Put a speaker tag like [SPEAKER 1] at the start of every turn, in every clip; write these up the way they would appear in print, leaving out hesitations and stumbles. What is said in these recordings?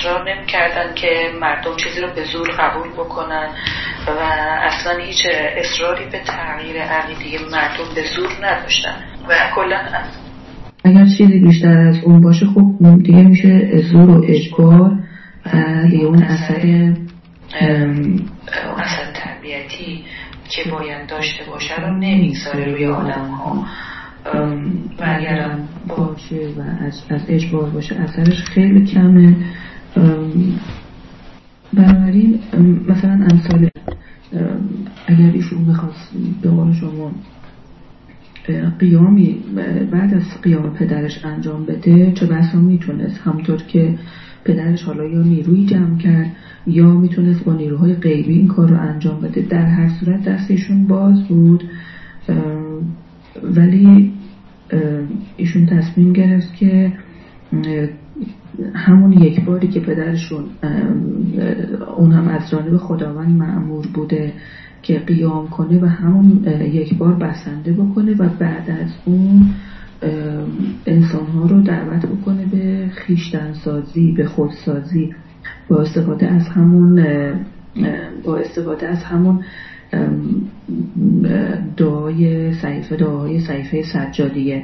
[SPEAKER 1] اصرار نمی‌کردن که مردم چیزی رو به زور قبول بکنن و اصلا هیچ اصراری به تغییر عقیده مردم به زور نداشتن و کلاً
[SPEAKER 2] اگر چیزی بیشتر از اون باشه خب دیگه میشه زور و اجبار دیگه اون اثر
[SPEAKER 1] تربیتی که باید داشته باشه رو نمیگذاره روی آدم ها
[SPEAKER 2] و اگر باشه و از اجبار باشه اثرش خیلی کمه. بنابراین مثلا امثال اگر ایشون میخواست به قول شما قیامی بعد از قیام پدرش انجام بده چه بسا میتونست همونطور که پدرش حالا یا نیروی جمع کرد یا میتونست با نیروهای غیبی این کار رو انجام بده. در هر صورت دستشون باز بود، ولی ایشون تصمیم گرفت که همون یک باری که پدرشون اون هم از جانب خداوند مأمور بوده که قیام کنه و همون یک بار بسنده بکنه و بعد از اون انسانها رو دعوت بکنه به خویشتن‌سازی، به خودسازی با استفاده از همون دعای صحیفه سجادیه.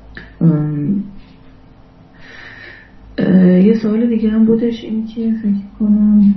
[SPEAKER 2] یه سوال دیگه هم بودش، این که فکر کنم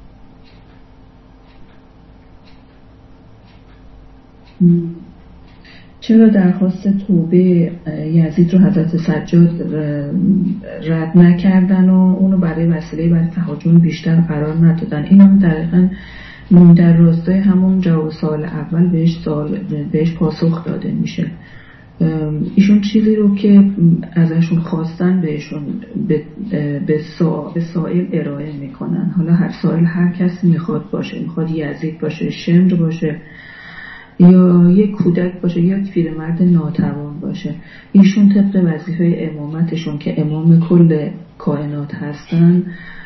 [SPEAKER 2] چرا درخواست توبه یزید رو حضرت سجاد رد نکردن و اونو برای تهاجم بیشتر قرار ندادن؟ این هم دقیقاً در راستای همون جواب سوال اول بهش پاسخ داده میشه. ایشون چیزی رو که ازشون خواستن بهشون به سائل ارائه میکنن. حالا هر سائل هر کسی میخواد باشه، میخواد یزید باشه، شمر باشه یا یک کودک باشه یا یک پیرمرد ناتوان باشه، ایشون طبق وظیفه امامتشون که امام کل کائنات هستن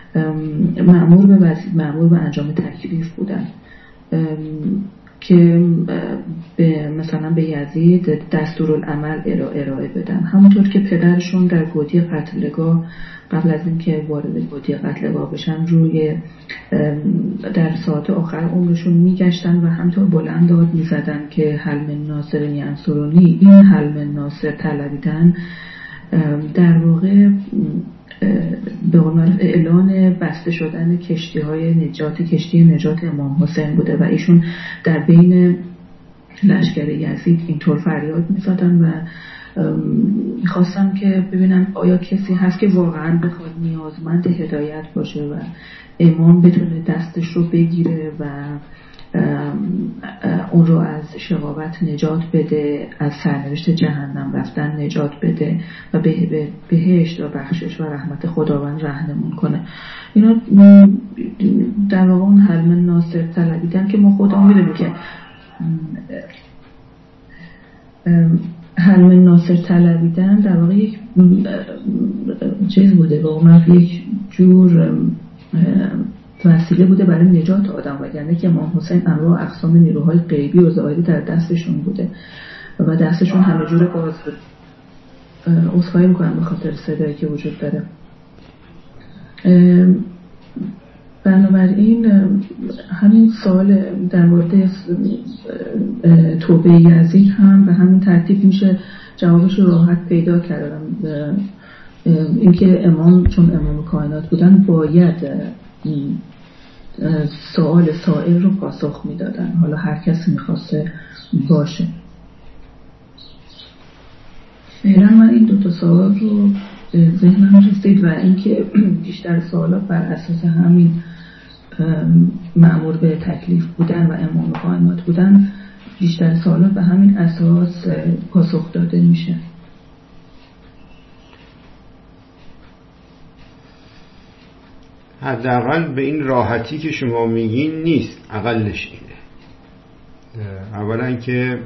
[SPEAKER 2] مأمور به انجام تکلیف بودن که مثلا به یزید دستورالعمل ارائه بدن. همونطور که پدرشون در گودی قتلگاه قبل از اینکه وارد گودی قتلگاه بشن در ساعت آخر عمرشون میگشتن و همطور بلند داد میزدن که حل من ناصر ینصرونی. این حل من ناصر طلبیدن در واقع به قول اعلان بسته شدن کشتی نجات امام حسین بوده و ایشون در بین لشکر یزید اینطور فریاد می‌زدن و می‌خواستم که ببینم آیا کسی هست که واقعاً بخواد نیازمند هدایت باشه و امام بتونه دستش رو بگیره و اون رو از شقاوت نجات بده، از سرنوشت جهنم رفتن نجات بده و به بهشت و بخشش و رحمت خداوند راهنمون کنه. اینا در واقع اون حل من ناصر طلبیدن که ما خودمون میدونیم که حل من ناصر طلبیدن در واقع یک چیز بوده، واقعا یک جور وسیله بوده برای نجات آدم، وگرنه که امام حسین انواع اقسام نیروهای غیبی و ظاهری در دستشون بوده و دستشون همه جور باز بود. عذرخواهی میکنم به خاطر صدایی که وجود داره. بنابراین همین سوال در مورد توبه یزید هم به همین ترتیب میشه جوابش رو راحت پیدا کردم. اینکه امام چون امام کائنات بودن باید سوال سائل رو پاسخ میدادن، حالا هر کسی میخواسته باشه. فعلا من این دو تا سوال رو ذهنم رسید و اینکه بیشتر سوالات بر اساس همین مأمور به تکلیف بودن و امام کائنات بودن، بیشتر سوالات به همین اساس پاسخ داده میشه.
[SPEAKER 3] حداقل به این راحتی که شما میگین نیست، اقلش اینه. اولا که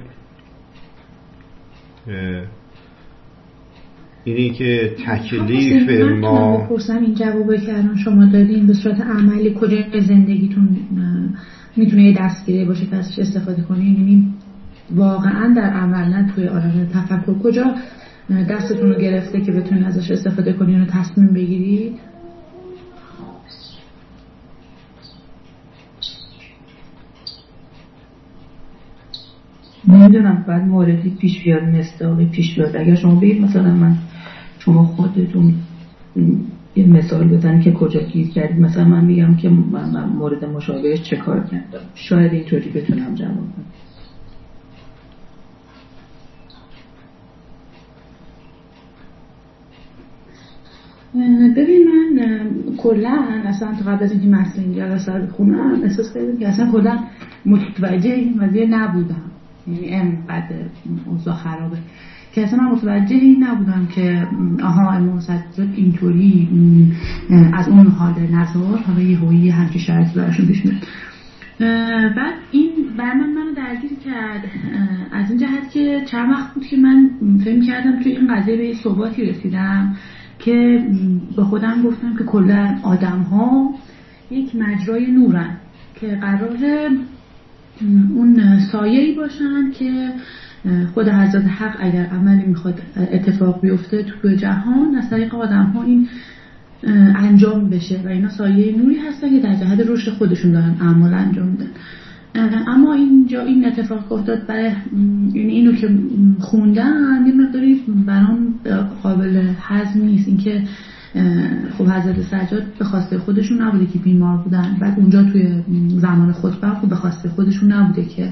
[SPEAKER 3] اینی که تکلیف ما
[SPEAKER 4] بپرسم این جوابه که الان شما دادین به صورت عملی کجا زندگیتون میتونه یه دستگیری باشه که ازش استفاده کنین؟ یعنی واقعا در عمل، نه توی عالم تفکر، کجا دستتون رو گرفته که بتونین ازش استفاده کنین و تصمیم بگیرید؟
[SPEAKER 2] نمیدونم بعد موردی پیش بیاد، مصداقی پیش بیاد. اگر شما بگید مثلا شما خودتون یه مثال بزنید که کجا گیر کردید، مثلا من میگم که من مورد مشابهش چه کار کردم، شاید اینطوری بتونم جواب بدم.
[SPEAKER 4] ببین من کلا اصلا قبل از اینکه متن این جلسه رو بخونم احساس کردم که اصلا کلا متوجه این قضیه نبودم، یعنی انقدر اوضاع خرابه که اصلا من متوجه این نبودم که آها امام سجاد اینطوری از اون حال نزار حالا یه هویی همچی شرایطی براشون پیش میاد. بعد این بر منو درگیر کرد از این جهت که چند وقت بود که من فهم کردم توی این قضیه به یه ثباتی رسیدم که با خودم گفتم که کلا آدم ها یک مجرای نورن که قراره اون سایه‌ای باشن که خود حضرت حق اگر عملی میخواد اتفاق بیفته تو جهان از طریق آدم ها این انجام بشه و اینا سایه نوری هستن که در جهت رشد خودشون دارن اعمال انجام میدن. اما اینجا این اتفاق افتاد برای یعنی اینو که خوندم یه مقداری برام قابل هضم نیست، اینکه خب حضرت سجاد به خواسته خودشون نبوده که بیمار بودن، بعد اونجا توی زمان خطبه خب به خواسته خودشون نبوده که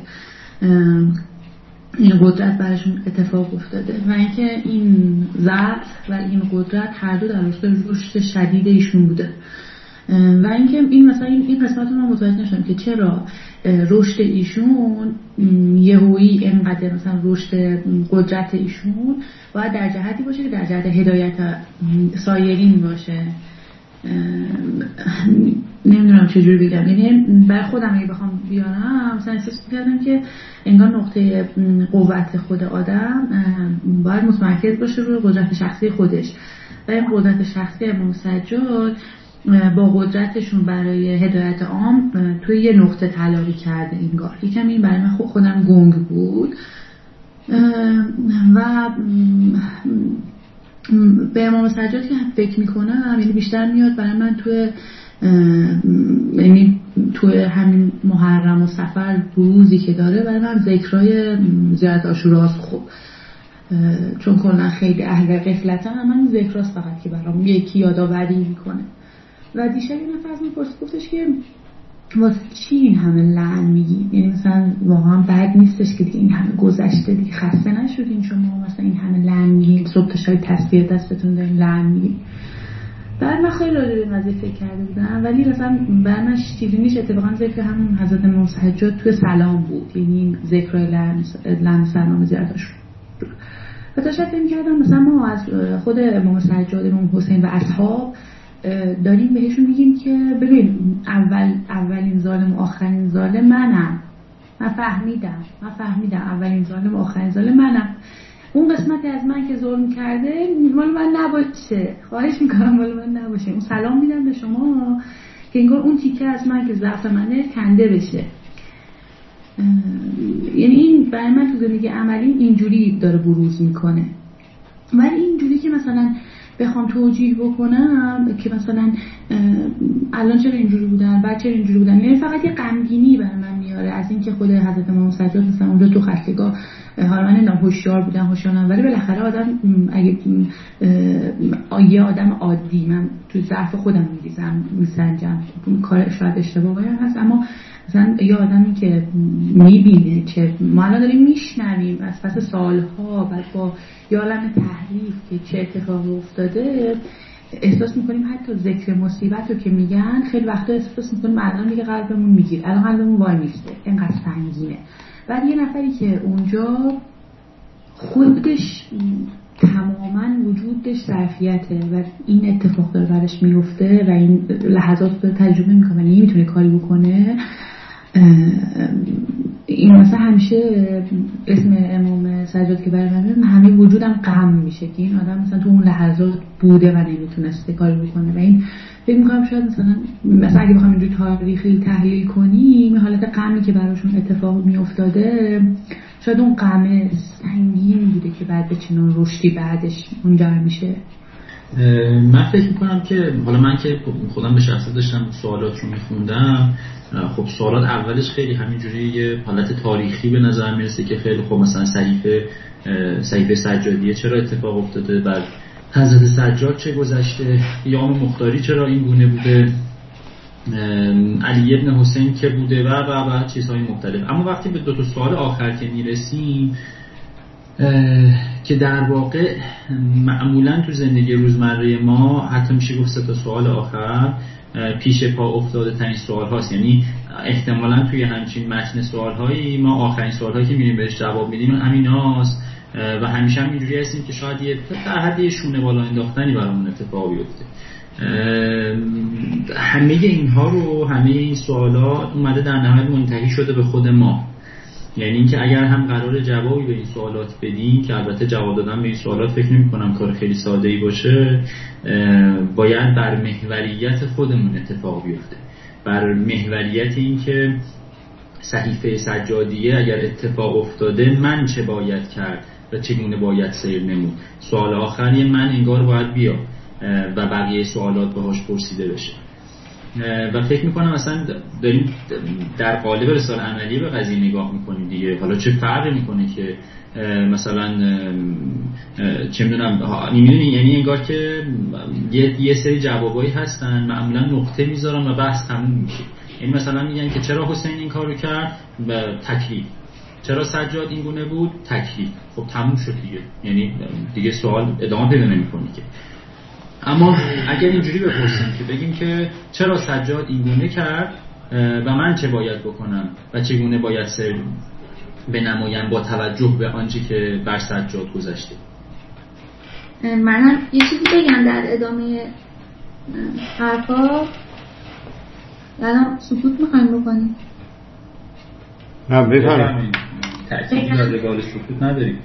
[SPEAKER 4] این قدرت براشون اتفاق افتاده و اینکه این ضعف و این قدرت هر دو در راستای رشد شدید ایشون بوده و اینکه این مثلا این قسمت رو من متوجه نشدم که چرا رشد ایشون یهویی اینقدر مثلا رشد قدرت ایشون باید در جهتی باشه که در جهت هدایت سایرین باشه. نمیدونم چجوری بگم، یعنی برای خودم اگه بخوام بیارم مثلا احساس می‌کردم که انگار نقطه قوت خود آدم باید متمرکز باشه روی قدرت شخصی خودش و این قدرت شخصی امام سجاد با قدرتشون برای هدایت عام توی یه نقطه تلاقی کرده. انگار یکم این برای من خودم گنگ بود و به امام سجاد که فکر میکنم یعنی بیشتر میاد برای من توی همین محرم و سفر بروزی که داره برای من ذکرای زیارت عاشوراست. خب چون کلا خیلی اهل غفلتم من ذکراست فقط که برام یکی یادآوری میکنه و دیشب این نفر از من گفتش که واسه چی این همه لعن میگی، یعنی مثلا واقعا بد نیستش که دیگه این همه گذشته دیگه خسته نشدین شما مثلا این همه لعن میگین صبح تا شب تسبیح دستتون دارین لعن میگین. بعد من خیلی راجع به این قضیه فکر کرده بودم ولی مثلا برای من چیزی نیست. اتفاقا ذکر همون حضرت امام سجاد توی سلام بود، یعنی ذکر لعن سلام زیادش و تا شب فکر کردم مثلا ما از خود امام سجاد امام حسین و اصحاب داریم بهشون میگیم که ببین اولین ظالم و آخرین ظالم منم. من فهمیدم اولین ظالم و آخرین ظالم منم. اون قسمتی از من که ظلم کرده مال من نباشه، خواهش میکنم مال من نباشه. اون سلام میدم به شما که انگار اون تیکه از من که ضعف منه کنده بشه. یعنی این برای من تو زندگی عملی اینجوری داره بروز میکنه. ولی اینجوری که مثلا بخوام توجیه بکنم که مثلا الان چرا اینجوری بودن بعد چرا اینجوری بودن، یعنی فقط یه غمگینی برای من میاره از اینکه خود حضرت امام سجاد مثلا اونجا تو خستگاه حالا من هوشیار بودن ولی بالاخره آدم اگه یه آدم عادی من تو ظرف خودم میسنجم کار شاید اشتباهی هست، اما مثلا یه آدمی که میبینه چه ما الان داریم میشنویم از پس سالها بعد با یه عالم تحریف که چه اتفاقی افتاده احساس میکنیم حتی ذکر مصیبت رو که میگن خیلی وقتا احساس میکنیم الان دیگه قلبمون میگیره، الان قلبمون وای میسته اینقدر سنگینه. بعد یه نفری که اونجا خودش تماما وجودش ظرفیته و این اتفاق داره برش میفته و این لحظات رو تجربه میکنه و نمیتونه کاری بکنه، این مثلا همیشه اسم امام سجاد که برای من همه وجودم غم میشه که این آدم مثلا تو اون لحظات بوده و نمیتونسته کاری بکنه و این فکر میکنم شاید مثلا اگه بخوام اینجور تاریخی تحلیل کنیم حالت غمی که براشون اتفاق میافتاده شاید اون غم سنگین بوده که بعد به چنان رشدی بعدش منجر میشه.
[SPEAKER 5] من فکر میکنم که حالا من که خودم به شخصه داشتم سوالات رو میخوندم، خب سوالات اولش خیلی همینجوری یه حالت تاریخی به نظر میرسه که خیلی خب مثلا صحیفه سجادیه چرا اتفاق افتاده، بعد حضرت سجاد چه گذشته، قیام مختاری چرا این گونه بوده، علی ابن حسین که بوده و چیزهای مختلف. اما وقتی به 2 سوال آخر که میرسیم که در واقع معمولا تو زندگی روزمره ما حتی میشه گفت 3 سوال آخر پیش پا افتاده ترین سوال هاست، یعنی احتمالا توی همچین متن سوال هایی ما آخرین سوال هایی که میریم بهش جواب میدیم همین هاست و همیشه هم اینجوری هستیم که شاید یه در حد یه شونه بالا انداختنی برامون اتفاق بیفته. همه اینها رو، همه این سوالات اومده در نهایت منتهی شده به خود ما، یعنی اینکه اگر هم قرار جوابی به این سوالات بدیم که البته جواب دادن به این سوالات فکر نمی‌کنم کار خیلی ساده‌ای باشه، باید بر محوریت خودمون اتفاق بیفته، بر محوریت این که صحیفه سجادیه اگر اتفاق افتاده من چه باید کرد و چگونه باید سیر نمود. سوال آخری من انگار باید بیا و بقیه سوالات باهاش پرسیده بشه و فکر میکنم مثلا داریم در قالب رساله عملی به قضیه نگاه میکنیم دیگه. حالا چه فرقی میکنه که مثلا چه میدونم میدونی، یعنی انگار که یه سری جوابایی هستن معمولا نقطه میذارن و بحث تموم میشه. یعنی مثلا میگن که چرا حسین این کارو کرد؟ تکلیف. چرا سجاد این گونه بود؟ تکلیف. خب تموم شد دیگه، یعنی دیگه سوال ادامه پیدا نمیکنه که. اما اگر اینجوری بپرسیم که بگیم که چرا سجاد این گونه کرد و من چه باید بکنم و چگونه باید سر بنمایم با توجه به آنچه که بر سجاد گذشته.
[SPEAKER 6] منم یه چیزی بگم در ادامه حرفا. الان سکوت میخوایم بکنیم؟
[SPEAKER 3] نه بفرمایید.
[SPEAKER 5] تأکید یادگار سکوت نداریم.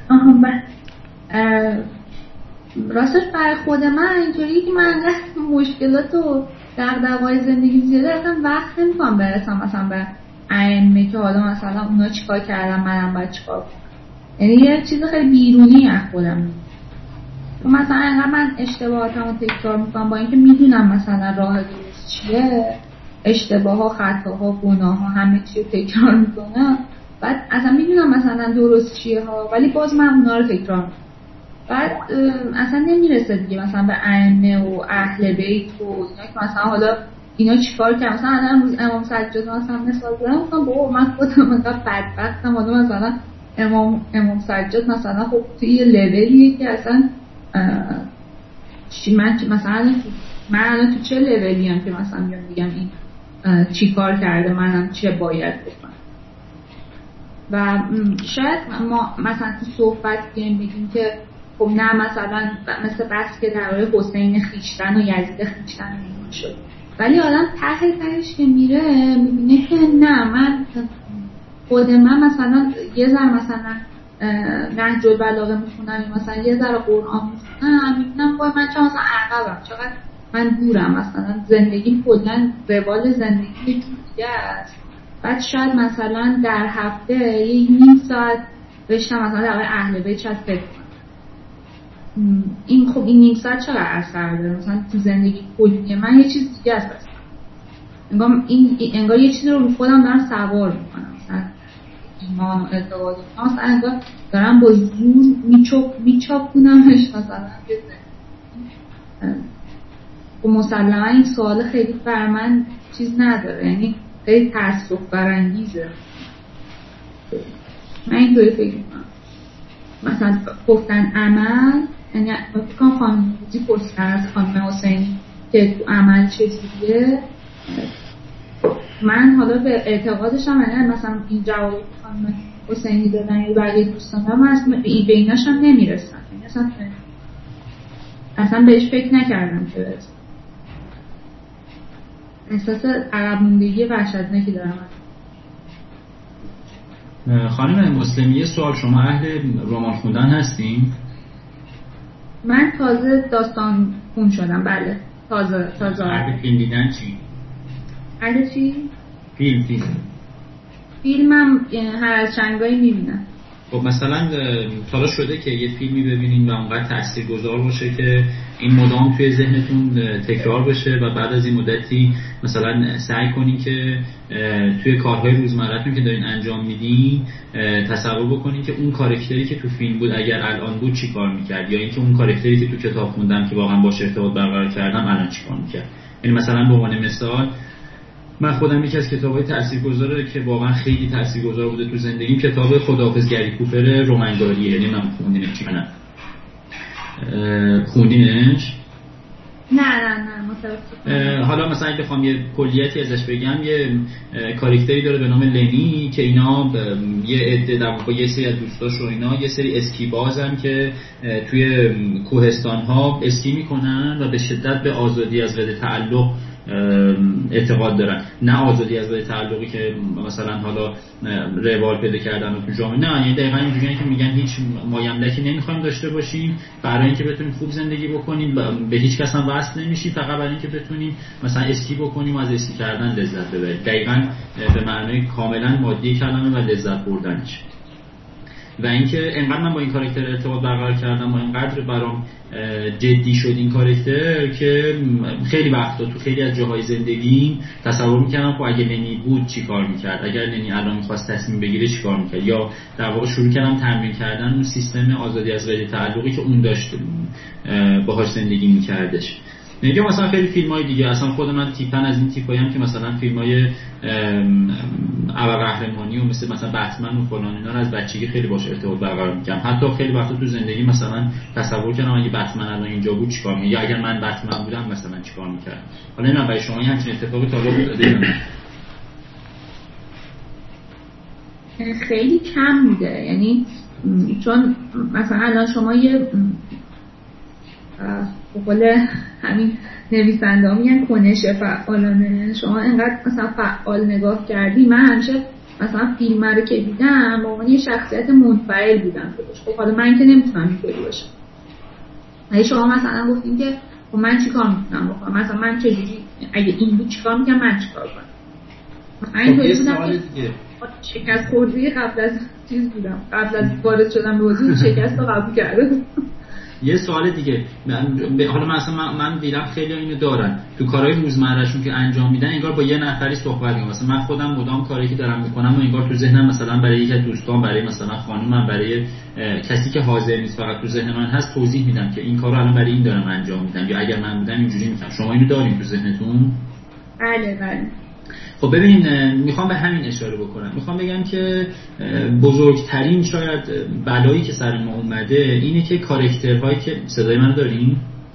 [SPEAKER 6] راستش برای خود من اینطوری که من مشکلات و دغدغه‌های زندگی زیاده اصلا وقت نمی‌کنم برسم مثلا به ائمه که حالا مثلا اونا چیکار کردن منم باید چیکار کنم. یعنی یه چیز خیلی بیرونی از خودم. مثلا انقدر من اشتباهاتمو تکرار می‌کنم با اینکه میدونم مثلا راه درست چیه، اشتباه‌ها، خطاها، گناه‌ها همه چی رو تکرار می‌کنم. بعد اصلا میدونم مثلا درست چیه ها، ولی باز من اونا رو تکرار می‌کنم. بعد اصلا نمیرسه دیگه مثلا به ائمه و اهل بیت و اینا که مثلا حالا اینا چیکار کردن. مثلا الان روز امام سجاد مثلا مثال بزنم گفتم بابا من خودم انقدر بدبختم، حالا مثلا امام سجاد مثلا خب توی یه لولیه که اصلا من الان تو چه لولی ام که مثلا میگم این چیکار کرده منم چه باید بکنم. و شاید ما مثلا تو صحبت بگیم که خب نه مثلا مثل بس که در مورد حسین خویشتن و یزید خویشتن نمی‌شه شد، ولی آدم تهش که میره میبینه که نه من خود من مثلا یه ذره مثلا نهج البلاغه میخونم مثلا یه ذره قرآن میخونم میبینم وای من چقدر مثلا عقبم، چقدر من دورم، مثلا زندگی کلا روال زندگی دیگه است. بعد شاید مثلا در هفته یه نیم ساعت بشتم مثلا در اهل بیت شاید فکر این خب این نیم ساعت چقدر اثر داره مثلا تو زندگی کلی من. یه چیز دیگه است انگار یه چیزی رو خودم دارم سوار میکنم، مثلا ایمان و اعتقاد مثلا انگار دارم با زور میچاپونمش مثلا. و مسلما این سوال خیلی بر من چیز نداره، یعنی خیلی تأسف برانگیزه. من اینطوری فکر میکنم مثلا گفتن عمل، یعنی بکنم خانم روزی پرسیدن از خانم حسینی که تو عمل چجوریه. من حالا به اعتقادشم یعنی مثلا این جوابی که خانم حسینی دادن یا بقیه دوستان دارم اصلا به ایناشم نمیرسن، یعنی اصلا بهش فکر نکردم که برسن. احساس عقب موندگی وحشتناکی دارم.
[SPEAKER 5] خانم مسلمی سوال، شما اهل رمان خوندن هستین؟
[SPEAKER 6] من تازه داستان خون شدم. بله تازه
[SPEAKER 5] اهل فیلم دیدن چی؟
[SPEAKER 6] اهل چی؟
[SPEAKER 5] فیلمم
[SPEAKER 6] هر از چنگایی میبینم.
[SPEAKER 5] خب مثلا تا شده که یه فیلمی ببینین و اونقدر تاثیرگذار باشه که این مدام توی ذهنتون تکرار بشه و بعد از این مدتی مثلا سعی کنین که توی کارهای روزمره‌تون که دارین انجام میدین تصور بکنین که اون کاراکتری که تو فیلم بود اگر الان بود چی کار میکرد، یا اینکه اون کاراکتری که تو کتاب خوندم که واقعا باشه ارتباط برقرار کردم الان چی کار میکرد. یعنی مثلا به عنوان مثال من خودم یکی از کتاب‌های تاثیرگذاره که واقعا خیلی تاثیرگذار بوده تو زندگیم کتاب خداحافظ گری کوپر رومنگاریه. یعنی من خوندینش چی کنم؟ خوندینش؟
[SPEAKER 6] نه
[SPEAKER 5] حالا مثلا اگه بخوام یه کلیتی ازش بگم، یه کاراکتری داره به نام لنی که اینا یه عده در واقع یه سری از دوستاش و اینا یه سری اسکی بازن که توی کوهستان‌ها اسکی میکنن و به شدت به آزادی از قید تعلق اعتقاد دارن. نه آزادی از تعلقی که مثلا حالا روال پیدا کردن و تو جامعه، نه، یعنی دقیقاً اینجوریه که میگن هیچ مایملکی نمیخوایم داشته باشیم برای اینکه بتونیم خوب زندگی بکنیم، به هیچ کس هم وصل نمیشیم، فقط برای اینکه بتونیم مثلا اسکی بکنیم و از اسکی کردن لذت ببریم. دقیقاً به معنای کاملا مادی کلمه و لذت بردنش. و اینکه انقدر من با این کاراکتر ارتباط برقرار کردم و انقدر برام جدی شد این کاراکتر که خیلی وقتا تو خیلی از جاهای زندگی تصور می‌کردم خب اگه لنی بود چی کار می‌کرد، اگر لنی الان می‌خواست تصمیم بگیره چی کار می‌کرد، یا در واقع شروع کردم تمرین کردن اون سیستم آزادی از قید تعلقی که اون داشت باهاش زندگی می‌کردش. میگم مثلا خیلی فیلم‌های دیگه، اصلا خود من تیپن از این تیپاییم که مثلا فیلم‌های ابرقهرمانی و مثلا بتمن و فلان اینا رو از بچگی خیلی باهاش ارتباط برقرار می‌کردم. حتی خیلی وقتا تو زندگی مثلا تصور کردم اگه بتمن الان اینجا بود چیکار می‌کرد، یا اگر من بتمن بودم مثلا چیکار می‌کردم. حالا اینا برای شما همین اتفاقی تا حالا افتاده؟
[SPEAKER 6] خیلی کم بوده، یعنی چون مثلا الان شما یه بقول همین نویسنده ها میگن کنش فعالانه، شما انقدر مثلا فعال نگاه کردی. من همیشه مثلا فیلم رو که دیدم با عنوان یه شخصیت منفعل بودم خودش. خب حالا من که نمیتونم اینطوری باشم. اگه شما مثلا گفتین که خب من چیکار میتونم بکنم، مثلا من چجوری اگه این بود چیکار میکنم، من چیکار کنم. اینطوری بودم که شکست خوردی قبل از چیز بودم، قبل از وارد شدم به حضور شکست رو قبول کردم.
[SPEAKER 5] یه سوال دیگه، حالا من دیدم خیلی اینو دارن تو کارهای روزمرهشون که انجام میدن، انگار با یه نفری صحبت میکنن. مثلا من خودم مدام کاری که دارم میکنم و انگار تو ذهنم مثلا برای یک از دوستان، برای مثلا خانومم، برای کسی که حاضر نیست فقط تو ذهن من هست توضیح میدم که این کارو الان برای این دارم انجام میدم، یا اگر من بودم اینجوری میکنم. شما اینو دارین تو ذهنتون؟
[SPEAKER 6] بله.
[SPEAKER 5] خب ببینین، میخوام به همین اشاره بکنم. میخوام بگم که بزرگترین شاید بلایی که سر ما اومده اینه که کاراکترهایی که صدای منو دارین؟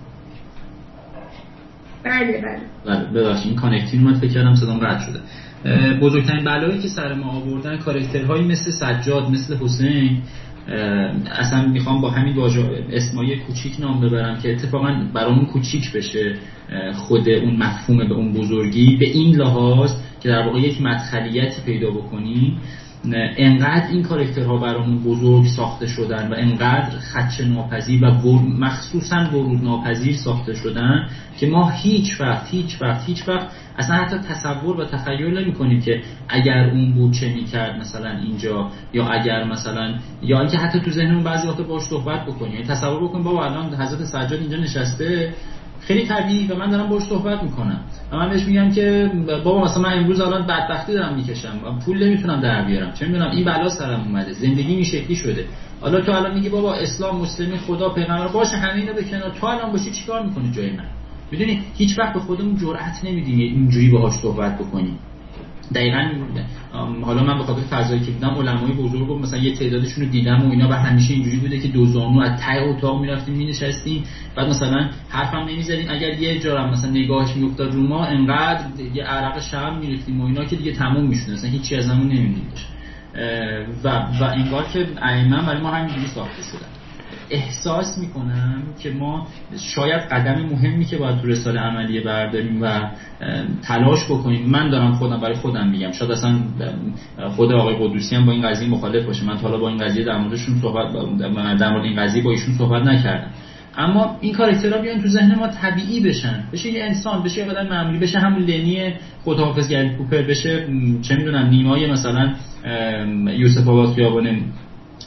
[SPEAKER 6] بله.
[SPEAKER 5] ببخشید این کانکتین من فکر کردم صدام قطع شده. بزرگترین بلایی که سر ما آوردن کاراکترهایی مثل سجاد، مثل حسین. اصلا میخوام با همین اسمای کوچیک نام ببرم که اتفاقا برامون کوچیک بشه خود اون مفهوم به اون بزرگی، به این لحاظ که در واقع یک مدخلیتی پیدا بکنیم. انقدر این کاراکترها برامون بزرگ ساخته شدن و انقدر خدشه ناپذیر و مخصوصا ورود ناپذیر ساخته شدن که ما هیچ وقت اصلا حتی تصور و تخیل نمی‌کنیم که اگر اون بود چه می‌کرد مثلا اینجا، یا اگر مثلا، یا اینکه حتی تو ذهنمون بعضی وقتا باهاش صحبت بکنیم. یعنی تصور بکنیم بابا الان حضرت سجاد اینجا نشسته، خیلی طبیعی، و من دارم باهاش صحبت میکنم و من بهش میگم که بابا مثلا من امروز الان بدبختی دارم میکشم، پول نمیتونم در بیارم، چه میدونم این بلا سرم اومده، زندگی این شکلی شده. حالا تو الان میگی بابا اسلام، مسلمی، خدا، پیغمبر، باشه همه اینا به کنار، تو الان باشی چیکار میکنی جای من؟ میدونی هیچ وقت به خودمون جرأت نمیدیم اینجوری باهاش صحبت بکنیم. دقیقاً حالا من به خاطر فضایی که دیدم علمای بزرگو مثلا یه تعدادشون رو دیدم و اینا، و همیشه اینجوری بوده که دو زانو از ته اتاق میرفتیم مینشستیم، بعد مثلا حرفم نمیزدیم، اگر یه جا مثلا نگاهش میافتاد رو ما انقدر یه عرق شرم میریختیم و اینا که دیگه تموم میشد، مثلا هیچی ازمون نمیدید. و انگار که ائمه برای ما همینجوری ساخته شدن. احساس میکنم که ما شاید قدم مهمی که باید تو رساله عملیه برداریم و تلاش بکنیم. من دارم خودم برای خودم میگم، شاید اصلا خود آقای قدوسی هم با این قضیه مخالف باشه، من تا حالا با این قضیه در مورد این قضیه با ایشون صحبت نکردم، اما این کاراکترها بیان تو ذهن ما طبیعی بشن، بشه یه انسان، بشه یه آدم معمولی، بشه همون لنی خداحافظ گری کوپر، بشه چه میدونم نیمای مثلا یوسف آباد خیابان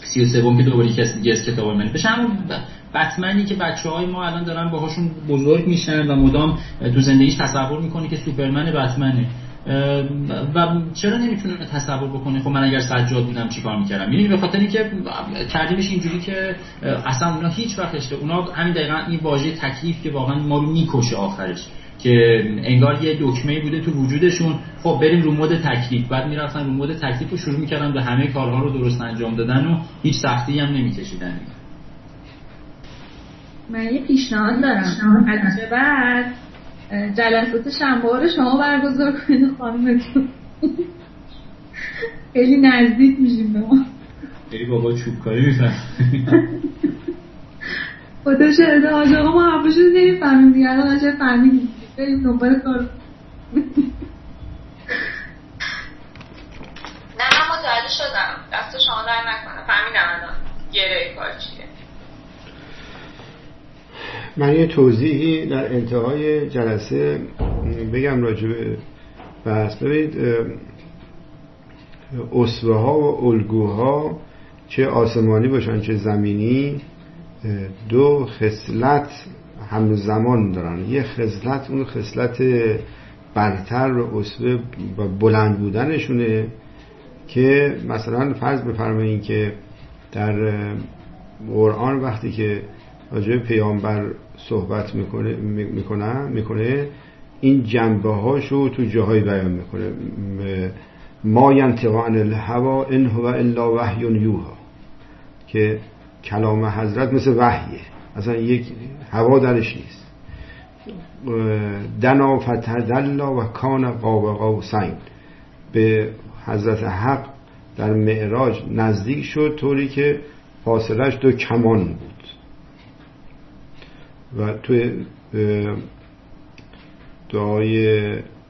[SPEAKER 5] 33 که دوباره کسی دیگه از کتاب من بشه، همون بتمنی که بچه‌های ما الان دارن باهاشون بزرگ میشن و مدام تو زندگیش تصور میکنه که سوپرمن بتمنه و چرا نمیتونه تصور بکنه خب من اگر سجاد بودم چیکار میکردم؟ یعنی به خاطر اینکه کردیمش اینجوری که اصلا اونا هیچ وقت اونا همین دقیقاً این واژه تکلیف که واقعا ما رو میکشه آخرش، که انگار یه دکمه بوده تو وجودشون، خب بریم رو مود تکلیف، بعد میرفتن رو مود تکلیف و شروع میکردن به همه کارها رو درست انجام دادن و هیچ سختی هم نمیکشیدن.
[SPEAKER 6] من یه پیشنهاد دارم، از بعد جلسات شنبه رو شما برگزار کنید خانمتون، خیلی نزدیک میشیم به ما.
[SPEAKER 5] خیلی بابا چوبکاری میفهم
[SPEAKER 6] خدا شهده آج آقا ما حرفاشو نمیفهمیم دیگه، الان آجه فهمیم بریم دنبال کار.
[SPEAKER 7] نه من متوجه شدم، دست شما در نکنه، فهمیدم الان گره کار چیه.
[SPEAKER 3] من یه توضیحی در انتهای جلسه بگم راجع به بحث. ببینید اسوه ها و الگوها چه آسمانی باشن چه زمینی دو خصلت همزمان دارن. یه خصلت اون خصلت برتر و اسوه و بلند بودنشونه که مثلا فرض بفرمایید که در قرآن وقتی که راجع به پیامبر صحبت میکنه این جنبه هاشو تو جاهای بیان میکنه. ما ینطق عن الهوی ان هو الا وحی یوحی، که کلام حضرت مثل وحیه، اصلا یک هوا درش نیست. دنا فتدلا و کان قاب قوسین، به حضرت حق در معراج نزدیک شد طوری که فاصلش 2 کمان بود. و توی دعای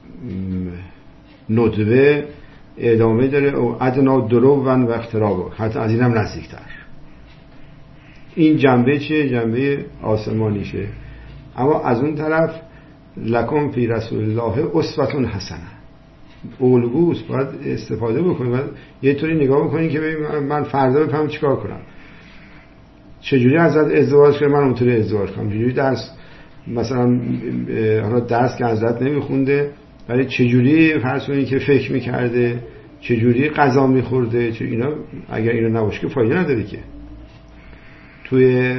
[SPEAKER 3] ندوه ادامه داره او ادنا دروون و اخترابه، حتی از اینم نزدیکتر. این جنبه چیه؟ جنبه آسمانیشه. اما از اون طرف لکم فی رسول الله اسوه حسنه، الگوست، باید استفاده بکنید، باید یه طوری نگاه بکنید که من فردا بفهم چیکار کنم، چجوری حضرت ازدواج کنه من اونطوری ازدواج کنم، چجوری درس مثلا حالا درس که حضرت نمیخونده ولی چجوری فرض کنید که فکر میکرده، چجوری غذا میخورده، اینا اگر اینا نباشه که فایده نداره. که توی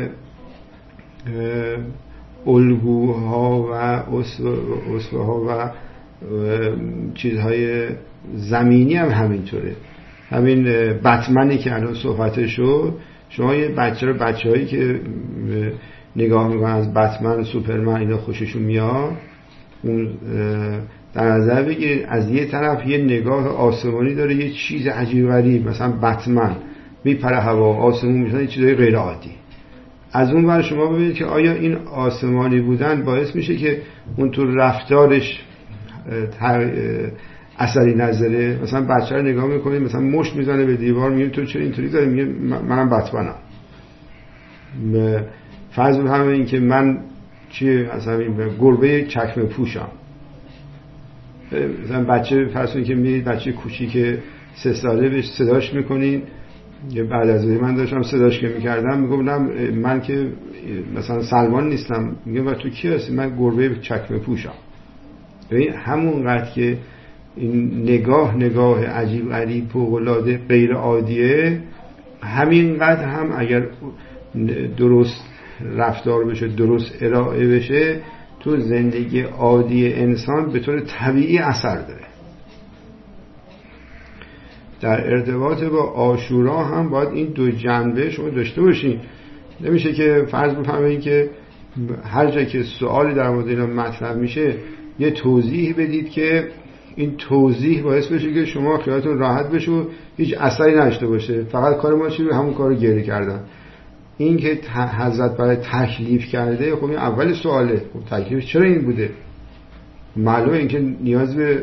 [SPEAKER 3] الگوها و اسوه ها و چیزهای زمینی هم همینطوره. همین بتمنی که الان صحبتش شد، شما یه بچه‌هایی که نگاه میکنن از بتمن سوپرمن اینا خوششون میاد، اون در نظر بگیرید از یه طرف یه نگاه آسمانی داره، یه چیز عجیب غریب، مثلا بتمن میپره هوا آسمون میشن، یه چیزای غیر عادی. از اون ور شما ببینید که آیا این آسمانی بودن باعث میشه که اون تو رفتارش اثری نذاره؟ مثلا بچه رو نگاه میکنید مثلا مشت میزنه به دیوار، میگه تو چرا اینطوری داری؟ میگه منم بتمنم. فرض بفرمایید این که من مثلا گربه چکمه پوشم. مثلا بچه فرض کنید که میرید بچه کوچیک 3 ساله بهش صداش میکنید، بعد از من داشتم صداش که میکردم میگم من که مثلا سلمان نیستم، میگم و تو کی هستی؟ من گربه چکمه پوشم. ببین همونقدر که این نگاه عجیب غریب فوق‌العاده غیر عادیه، همینقدر هم اگر درست رفتار بشه، درست ارائه بشه، تو زندگی عادی انسان به طور طبیعی اثر داره. در ارتباط با عاشورا هم باید این دو جنبه شما داشته باشین. نمیشه که فرض بفرمایید که هر جا که سوالی در مورد اینا مطرح میشه یه توضیح بدید که این توضیح باعث بشه که شما خیالتون راحت بشه و هیچ اثری نداشته باشه، فقط کار ما چیه؟ همون کارو گریه کردن. این که حضرت برای تکلیف کرده، خب این اول سواله، خب تکلیف چرا این بوده؟ معلومه این که نیاز به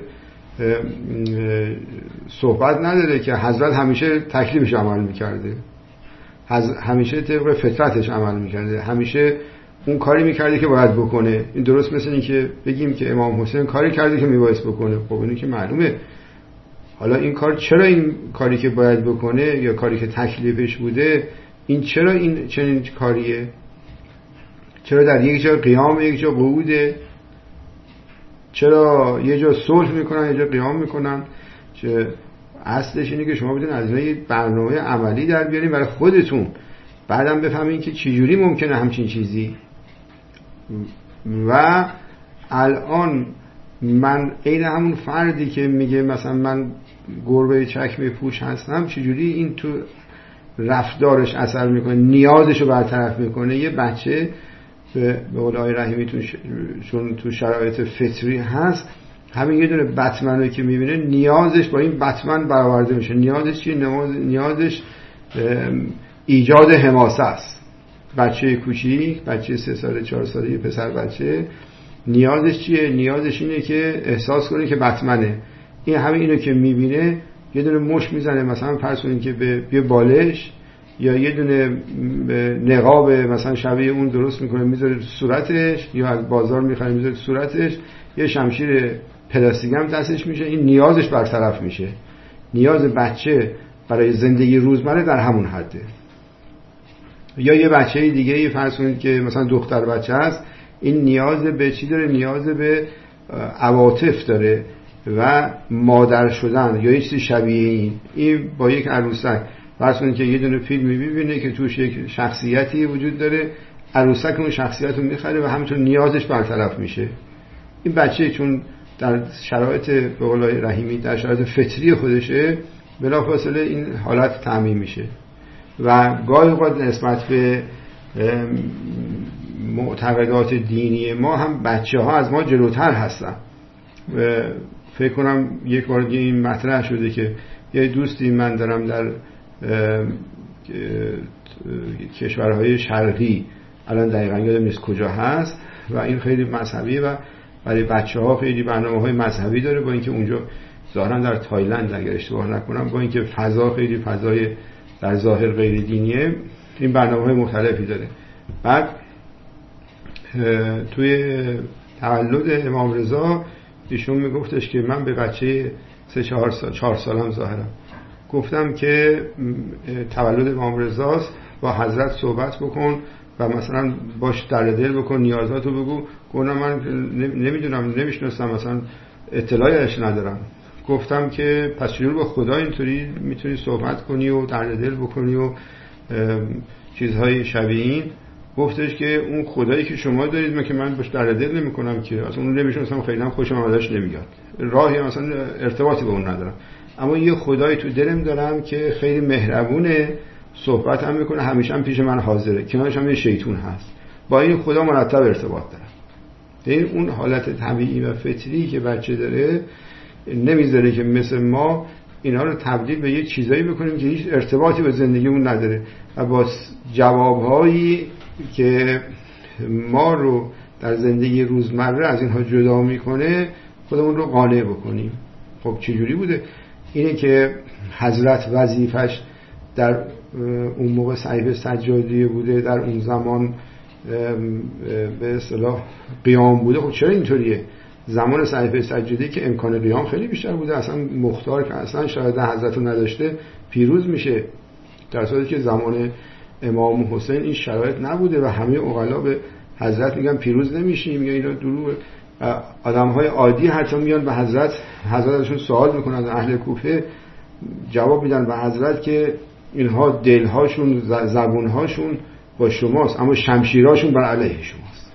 [SPEAKER 3] صحبت نداره که حضرت همیشه تکلیفش عمل میکرده، همیشه طبق فطرتش عمل میکرده، همیشه اون کاری میکرده که باید بکنه. این درست مثل این که بگیم که امام حسین کاری کرده که میبایست بکنه. خب اینو که معلومه حالا این کار چرا این کاری که باید بکنه یا کاری که تکلیفش بوده این چرا این چنین کاریه؟ چرا در یک جا قیام یک جا قعوده؟ چرا یه جا صلح میکنن یه جا قیام میکنن؟ چه اصلش اینه که شما بدون از یه برنامه عملی در بیارین برای خودتون، بعدم بفهمین که چجوری ممکنه همچین چیزی. و الان من عین همون فردی که میگه مثلا من گربه چکمه پوش هستم، چجوری این تو رفتارش اثر میکنه، نیازشو برطرف میکنه. یه بچه به قول آقای رحیمی چون تو شرایط فطری هست، همین یه دونه بتمنی که میبینه نیازش با این بتمن برآورده میشه. نیازش چیه؟ نیازش ایجاد حماسه است. بچه کوچیک، بچه 3 ساله 4 ساله، یه پسر بچه، نیازش چیه؟ نیازش اینه که احساس کنه که بتمنه. این همین اینو که میبینه یه دونه مش میزنه، مثلا فرض کنید که به بالش یا یه دونه نقاب مثلا شبیه اون درست میکنه میذاره تو صورتش، یا از بازار میخره میذاره تو صورتش، یه شمشیر پلاستیک هم دستش میشه. این نیازش برطرف میشه. نیاز بچه برای زندگی روزمره در همون حده. یا یه بچه دیگه ای فرض کنید که مثلا دختر بچه هست، این نیاز به چی داره؟ نیاز به عواطف داره و مادر شدن یا یه چیزی شبیه این با یک عروسک. فرض کنید که یه دونه فیلم میبینه که توش یک شخصیتی وجود داره، عروسک اون شخصیت رو میخره و همینطور نیازش برطرف میشه. این بچه چون در شرایط به قول رحیمی در شرایط فطری خودشه، بلافاصله این حالت تعمیم میشه. و گاهی اوقات نسبت به معتقدات دینی ما هم بچه ها از ما جلوتر هستن. فکر کنم یک بار دیگه این مطرح شده که یه دوستی من دارم در کشورهای شرقی، الان دقیقا یادم نیست کجا هست، و این خیلی مذهبی و برای بچه ها خیلی برنامه‌های مذهبی داره، با اینکه اونجا ظاهرا در تایلند اگر اشتباه نکنم، با اینکه فضا خیلی فضای در ظاهر غیر دینیه، این برنامه‌های مختلفی داره. بعد توی تولد امام رضا ایشون میگفتش که من به بچه 4 سالم ظاهرا گفتم که تولد امام رضاست، با حضرت صحبت بکن و مثلا باش در دل بکن، نیازاتو بگو. گفتم من نمیدونم، نمیشناسم، مثلا اطلاعیش ندارم. گفتم که پس چجور با خدا اینطوری میتونی صحبت کنی و در دل بکنی و چیزهای شبیه این؟ گفتش که اون خدایی که شما دارید من باش در دل نمیکنم که، اصلا اون نمیشناسم، خیلی هم خوشم ازش نمیاد، راهی مثلا ارتباطی با اون ندارم، اما یه خدایی تو دلم دارم که خیلی مهربونه، صحبت هم میکنه، همیشه هم پیش من حاضره، کنارش هم یه شیطون هست، با این خدا مرتب ارتباط دارم. این اون حالت طبیعی و فطری که بچه داره نمیذاره که مثل ما اینا رو تبدیل به یه چیزایی بکنیم که هیچ ارتباطی به زندگیمون نداره و با جوابهایی که ما رو در زندگی روزمره از اینها جدا میکنه خودمون رو قانع بکنیم. خب چجوری بوده؟ اینه که حضرت وظیفش در اون موقع صحیفه سجادیه بوده، در اون زمان به اصطلاح قیام بوده. خب چرا اینطوریه؟ زمان صحیفه سجادی که امکان قیام خیلی بیشتر بوده، اصلا مختار که اصلا شاید حضرت رو نداشته پیروز میشه، در صورتی که زمان امام حسین این شرایط نبوده و همه عقلا به حضرت میگن پیروز نمیشیم، میگن اینا دروغه. آدم‌های عادی حتی میان به حضرت ازشون سوال میکنن، از اهل کوفه جواب میدن به حضرت که اینها دلهاشون زبونهاشون با شماست اما شمشیراشون بر علیه شماست.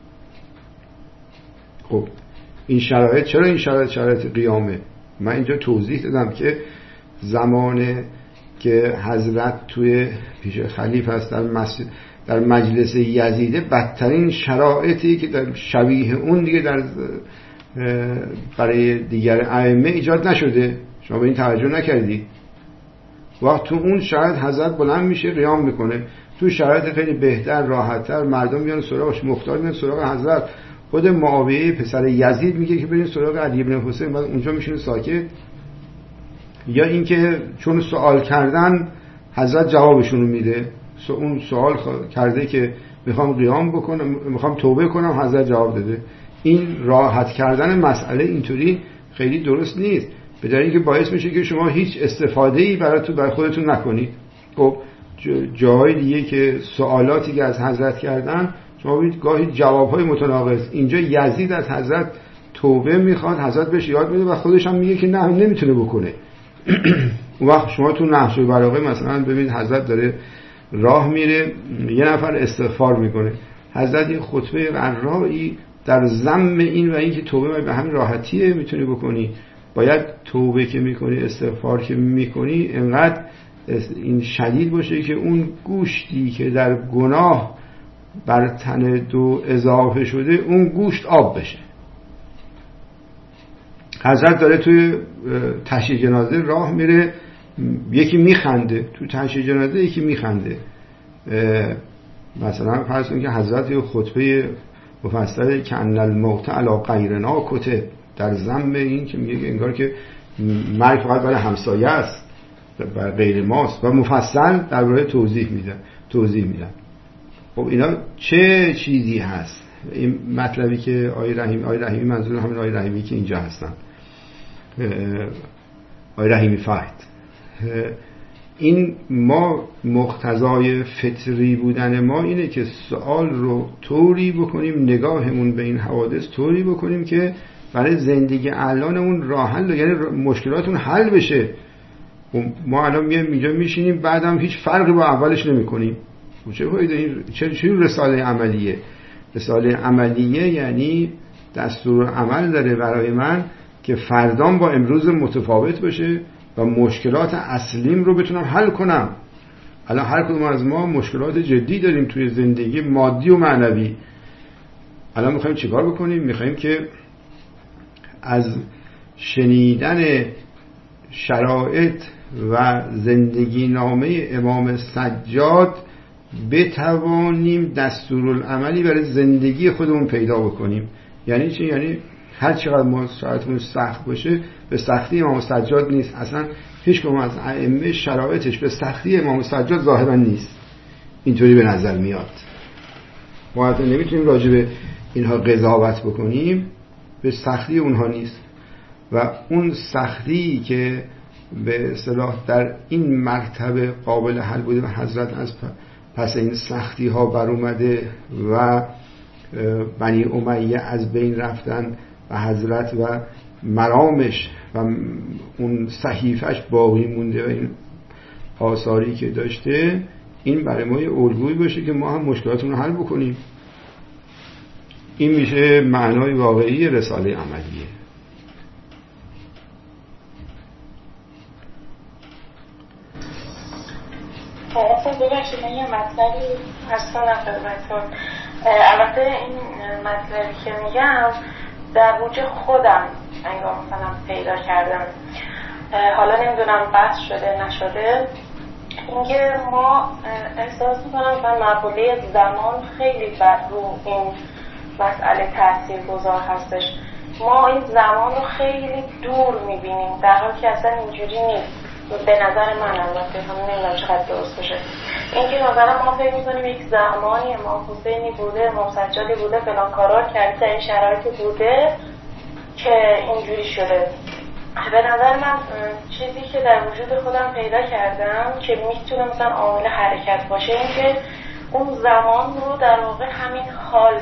[SPEAKER 3] خب این شرایط چرا این شرایط قیامه؟ من اینجا توضیح دادم که زمان که حضرت توی پیش خلیفه هست در مجلس یزیده، بدترین شرایطی که در شبیه اون دیگه در برای دیگر ائمه ایجاد نشده. شما به این توجه نکردی؟ وقت تو اون شرایط حضرت بلند میشه قیام میکنه، تو شرایط خیلی بهتر راحتتر مردم میان سراغش، مختار میان سراغ حضرت. خود معاویه پسر یزید میگه که برین سراغ علی بن حسین، بعد اونجا میشونه ساکت. یا اینکه چون سوال کردن حضرت جوابشون رو میده، اون سوال کرده که میخوام قیام بکنم، میخوام توبه کنم، حضرت جواب داده. این راحت کردن مسئله اینطوری خیلی درست نیست. به دلیلی که باعث میشه که شما هیچ استفاده‌ای برای خودتون نکنید. خب جاهای دیگه که سوالاتی که از حضرت کردن شما ببینید گاهی جوابهای متناقض. اینجا یزید از حضرت توبه میخواد، حضرت بهش یاد میده و خودش هم میگه که نه نمیتونه بکنه. اون وقت شما تو نهج البلاغه مثلا ببینید حضرت داره راه میره، یه نفر استغفار میکنه، حضرت این خطبه قرایی در ذم این و این که توبه به همین راحتیه میتونی بکنی، باید توبه که میکنی استغفار که میکنی انقدر این شدید باشه که اون گوشتی که در گناه بر تن دو اضافه شده اون گوشت آب بشه. حضرت داره توی تشییع جنازه راه میره، یکی میخنده تو تشییع جنازه، یکی میخنده. مثلا فرض کنید که حضرت یه خطبه مفصل کأن الموت علی غیرنا کتب در ذم این که میگه انگار که مرگ فقط برای همسایه است، برای غیر ماست و مفصل درباره توضیح میدن. خب اینا چه چیزی هست؟ این مطلبی که آقای رحیمی منظور همین آقای رحیمی که اینجا هستن، آقای رحیمی فهد، این ما مقتضای فطری بودن ما اینه که سوال رو طوری بکنیم، نگاهمون به این حوادث طوری بکنیم که برای زندگی الانمون راه حل، یعنی مشکلاتون حل بشه. ما الان میایم اینجا میشینیم بعدم هیچ فرقی با اولش نمی‌کنیم. چه رساله عملیه؟ رساله عملیه یعنی دستور عمل داره برای من که فردام با امروز متفاوت بشه و مشکلات اصلیم رو بتونم حل کنم. الان هر کدوم از ما مشکلات جدی داریم توی زندگی مادی و معنوی. الان میخوایم چیکار بکنیم؟ میخوایم که از شنیدن شرایط و زندگی نامه امام سجاد بتوانیم دستورالعملی برای زندگی خودمون پیدا بکنیم. یعنی چی؟ یعنی هر چقدر ما شرایطمون سخت باشه به سختی امام سجاد نیست. اصلا هیچ کدوم از ائمه شرایطش به سختی امام سجاد ظاهرا نیست، اینطوری به نظر میاد. ما حتی نمیتونیم راجع به اینها قضاوت بکنیم، به سختی اونها نیست. و اون سختی که به اصطلاح در این مرتبه قابل حل بوده و حضرت از پس این سختی ها بر اومده و بنی امیه از بین رفتن و حضرت و مرامش و اون صحیفش باقی مونده و این آثاری که داشته، این برای ما یه الگویی باشه که ما هم مشکلاتون رو حل بکنیم. این میشه معنای واقعی رساله عملیه.
[SPEAKER 7] اصلا ببخشید من یه مطلبی هستم خدمتتون. البته این مطلبی که میگم در وجود خودم انگار مثلا پیدا کردم، حالا نمیدونم بحث شده نشده، اینکه ما احساس میکنم و مقوله زمان خیلی بر رو این مسئله تأثیر گذار هستش. ما این زمان رو خیلی دور میبینیم در حالی که اصلا اینجوری نیست. به نظر من البته هم نمیدونم چقدر درست باشه، اینکه مثلا ما فکر میکنیم یک زمانی امام حسینی بوده، امام سجادی بوده، فلان کارا کرده، این شرایط بوده که اینجوری شده. به نظر من چیزی که در وجود خودم پیدا کردم که میتونه مثلا عامل حرکت باشه این که اون زمان رو در واقع همین حال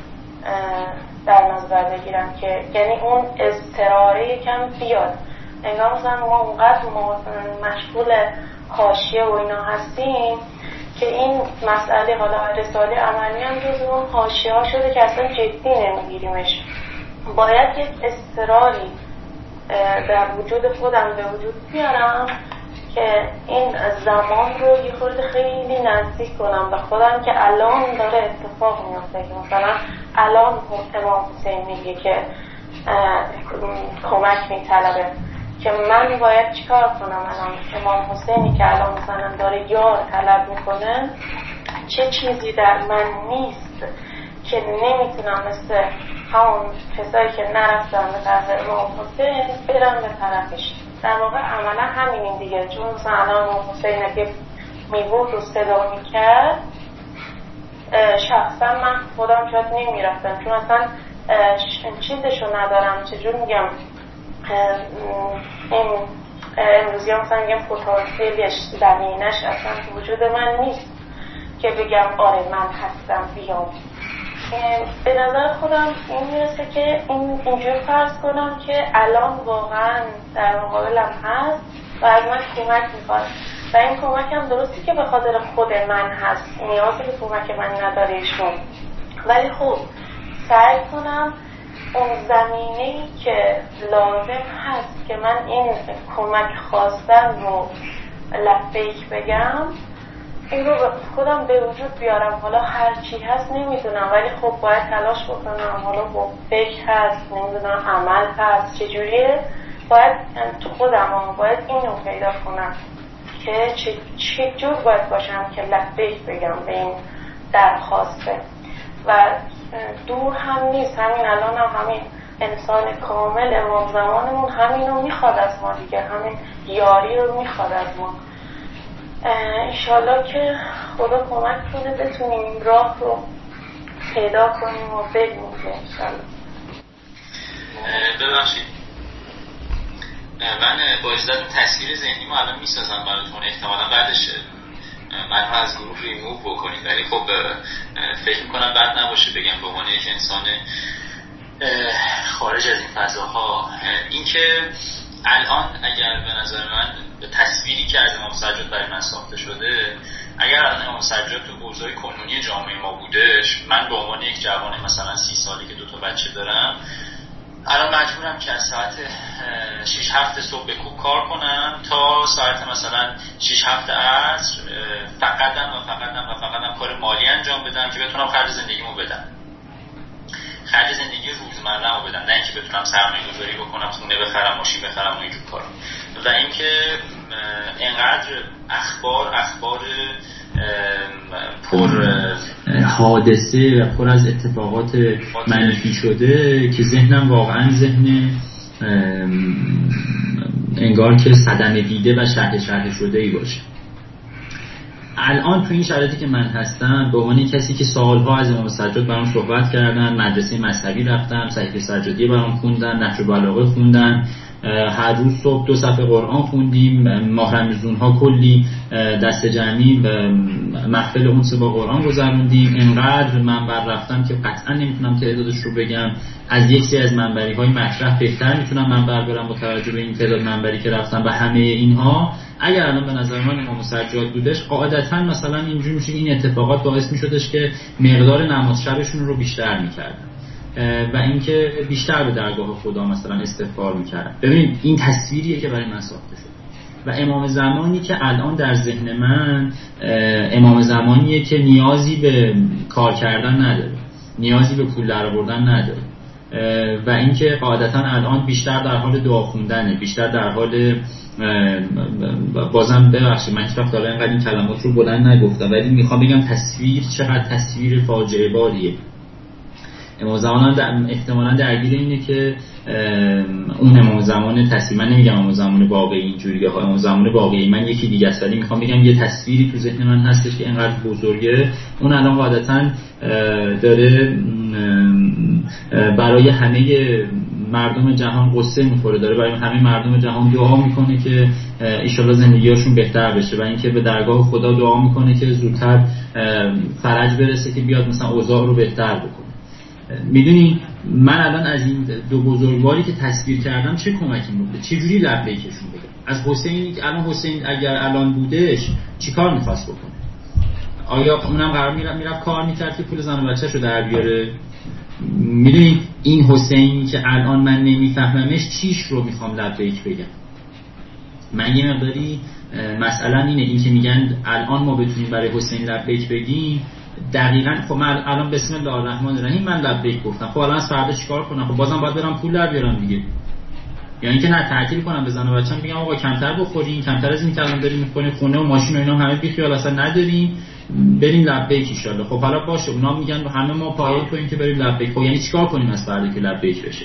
[SPEAKER 7] در نظر بگیرم که یعنی اون اضطراره یکم بیاد. انگار مثلا ما اونقدر مشغول حاشیه و اینا هستیم که این مسئله حالا رساله عملی هم جز اون حاشیه ها شده که اصلا جدی نمیگیریمش. باید یک اضطراری در وجود خودم به وجود بیارم که این زمان رو یه خورده خیلی نزدیک کنم به خودم که الان داره اتفاق میفته، که مثلا الان امام حسین میگه که کمک میطلبه که من باید چیکار کنم الان. امام حسینی که الان مثلا داره یار طلب میکنه، چه چیزی در من نیست که نمیتونم مثل همون کسایی که نرفتن به طرف امام حسین برم به طرفش. در واقع عملا همینیم دیگه، چون مثلا الان امام حسین اگه میبود و صدا میکرد، شخصا من خودم شاید نمیرفتم، چون اصلا چیزشو ندارم، چجور میگم، این امروزی ها مثلا میگم پتانسیلش زمینش اصلا تو وجود من نیست که بگم آره من هستم بیام. به نظر خودم این میرسه که اینجور فرض کنم که الان واقعا در مقابلم هست و از من کمک میخواد و این کمک هم درستی که به خاطر خود من هست، نیازی به کمک من نداره ایشون، ولی خب سعی کنم اون زمینه‌ای که لازم هست که من این کمک خواستن رو لبیک بگم این رو خودم به وجود بیارم. حالا هر چی هست نمیدونم، ولی خب باید تلاش بکنم. حالا با فکر هست، نمیدونم عمل هست، چجوریه باید تو خودم باید اینو پیدا کنم که چه جور باید باشم که لبیک بگم به این درخواسته. و دور هم نیست، همین الان هم همین انسان کامل امام زمانمون همین رو میخواد از ما دیگه، همین یاری رو میخواد از ما. انشالله که خدا کمک کنه بتونیم این راه رو پیدا کنیم و بگیم انشالله.
[SPEAKER 5] ببخشید من با اجازهتون تصویر ذهنی ما الان میسازم براتون، احتمالا بعدش منو از گروه ریموو بکنید، ولی خب فکر میکنم بد نباشه بگم به عنوان یک انسان خارج از این فضاها این که الان اگر به نظر من تصویری که از امام سجاد برای من ساخته شده، اگر الان امام سجاد تو حوزه‌های کنونی جامعه ما بودش، من به عنوان یک جوان مثلا 30 ساله که 2 بچه دارم الان مجبورم که از ساعت 6-7 صبح به کوک کار کنم تا ساعت مثلا 6-7 عصر فقط کار مالی انجام بدم که بتونم خرج زندگیمو بدم، خرج زندگی روزمره‌مو بدم، نه اینکه بتونم سرمایه‌گذاری بکنم، خونه بخرم، ماشین بخرم و اینجور کارا. و اینکه انقدر اخبار پر حادثه و پر از اتفاقات منفی شده که ذهنم واقعا ذهن انگار که صدمه دیده و شرح شده ای باشه. الان تو این شرایطی که من هستم به عنوان کسی که سالها از امام سجاد برام صحبت کردن، مدرسه مذهبی رفتم، صحیفه سجادی برام خوندن، نهج البلاغه خوندن، هر روز صبح 2 صفحه قرآن خوندیم، ماه رمضان‌ها کلی دست جمعی محفل اونس با قرآن گذروندیم. انقدر منبر رفتم که قطعا نمیتونم تعدادش رو بگم، از یک سری از منبری‌های مطرح بهتر میتونم منبر برم با توجه به این تعداد منبری که رفتم. و همه اینها اگر الان به نظر من امام سجاد بودش قاعدتاً مثلا اینجوری میشه این اتفاقات باعث میشدش که مقدار نماز شبشون رو بیشتر میکردن و اینکه بیشتر به درگاه خدا مثلا استغفار میکردن. ببینید این تصویریه که برای من ساخته شد و امام زمانی که الان در ذهن من امام زمانیه که نیازی به کار کردن نداره، نیازی به پول درآوردن نداره و اینکه قاعدتاً الان بیشتر در حال دعا خوندنه، بیشتر در حال بازم ببخشید من هیچ وقت اینقدر این کلمات رو بلند نگفتم، ولی میخوام بگم تصویر چقدر تصویر فاجعه باریه. امام زمان احتمالاً درگیر اینه که اون امام زمان تصویر، من نمیگم امام زمان واقعی اینجوریه ها، امام زمان واقعی من یکی دیگه است، ولی میخوام بگم یه تصویری تو ذهن من هستش که اینقدر بزرگه. اون الان قاعدتاً داره برای همه مردم جهان قصه میخوره، داره برای همه مردم جهان دعا میکنه که انشالله زندگیاشون بهتر بشه و اینکه به درگاه خدا دعا میکنه که زودتر فرج برسه که بیاد مثلا اوضاع رو بهتر بکنه. میدونی من الان از این 2 بزرگواری که تصویر کردم چه کمکی میکنه، چه جوری لبیکشون بگم؟ از حسینی که الان حسین اگر الان بودش چیکار میخواست بکنه؟ آیا اونم قرار میرفت کار میکرد که پول زن و بچه‌شو در بیاره؟ میدونی این حسینی که الان من نمیفهممش چیش رو میخوام لبیک بگم؟ من یه مقداری مثلا این که میگن الان ما بتونیم برای حسین لبیک بگیم، دقیقاً خب من الان بسم الله الرحمن الرحیم من لبیک گفتم، خب الان از فردا چیکار کنم؟ خب بازم باید برم پول در بیارم دیگه. یعنی که نه تعطیل کنم بزنم و بچه‌م بگم آقا کمتر بخورین، کمتر از این کلام داریم می‌کنیم، خونه و ماشین و اینا همه بی خیال اصلا نداریم، بریم لبیک ان شاءالله. خب حالا باشه اونا میگن همه ما پایان کنیم که بریم لبیک، خب یعنی چیکار کنیم از فردا که لبیک بشه؟